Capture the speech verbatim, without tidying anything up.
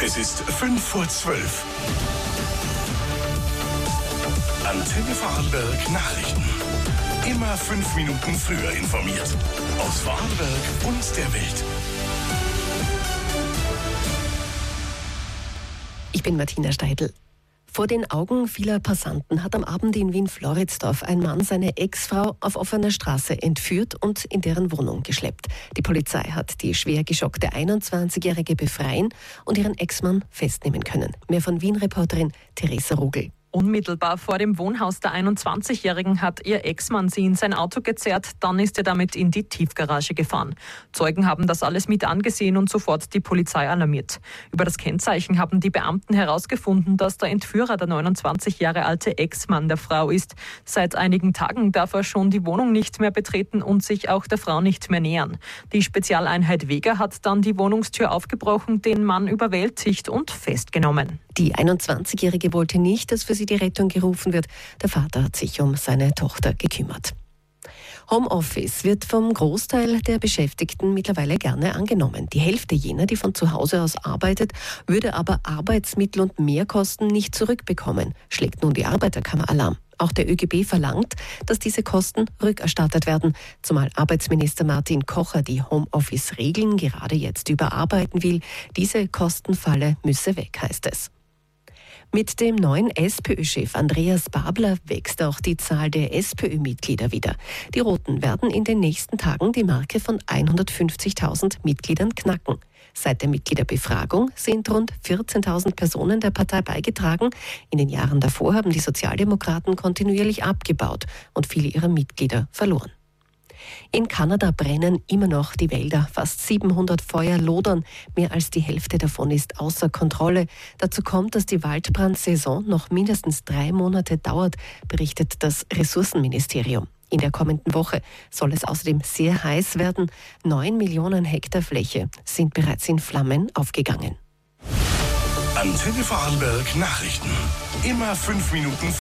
Es ist fünf vor zwölf. Antenne Vorarlberg Nachrichten. Immer fünf Minuten früher informiert. Aus Vorarlberg und der Welt. Ich bin Martina Steidl. Vor den Augen vieler Passanten hat am Abend in Wien-Floridsdorf ein Mann seine Ex-Frau auf offener Straße entführt und in deren Wohnung geschleppt. Die Polizei hat die schwer geschockte einundzwanzigjährige befreien und ihren Ex-Mann festnehmen können. Mehr von Wien-Reporterin Theresa Rogel. Unmittelbar vor dem Wohnhaus der einundzwanzigjährigen hat ihr Ex-Mann sie in sein Auto gezerrt, dann ist er damit in die Tiefgarage gefahren. Zeugen haben das alles mit angesehen und sofort die Polizei alarmiert. Über das Kennzeichen haben die Beamten herausgefunden, dass der Entführer der neunundzwanzig Jahre alte Ex-Mann der Frau ist. Seit einigen Tagen darf er schon die Wohnung nicht mehr betreten und sich auch der Frau nicht mehr nähern. Die Spezialeinheit Vega hat dann die Wohnungstür aufgebrochen, den Mann überwältigt und festgenommen. Die einundzwanzigjährige wollte nicht, dass für sie die Rettung gerufen wird. Der Vater hat sich um seine Tochter gekümmert. Homeoffice wird vom Großteil der Beschäftigten mittlerweile gerne angenommen. Die Hälfte jener, die von zu Hause aus arbeitet, würde aber Arbeitsmittel und Mehrkosten nicht zurückbekommen, schlägt nun die Arbeiterkammer Alarm. Auch der ÖGB verlangt, dass diese Kosten rückerstattet werden, zumal Arbeitsminister Martin Kocher die Homeoffice-Regeln gerade jetzt überarbeiten will. Diese Kostenfalle müsse weg, heißt es. Mit dem neuen SPÖ-Chef Andreas Babler wächst auch die Zahl der SPÖ-Mitglieder wieder. Die Roten werden in den nächsten Tagen die Marke von hundertfünfzigtausend Mitgliedern knacken. Seit der Mitgliederbefragung sind rund vierzehntausend Personen der Partei beigetragen. In den Jahren davor haben die Sozialdemokraten kontinuierlich abgebaut und viele ihrer Mitglieder verloren. In Kanada brennen immer noch die Wälder. Fast siebenhundert Feuer lodern. Mehr als die Hälfte davon ist außer Kontrolle. Dazu kommt, dass die Waldbrandsaison noch mindestens drei Monate dauert, berichtet das Ressourcenministerium. In der kommenden Woche soll es außerdem sehr heiß werden. Neun Millionen Hektar Fläche sind bereits in Flammen aufgegangen. Antenne Vorarlberg Nachrichten. Immer fünf Minuten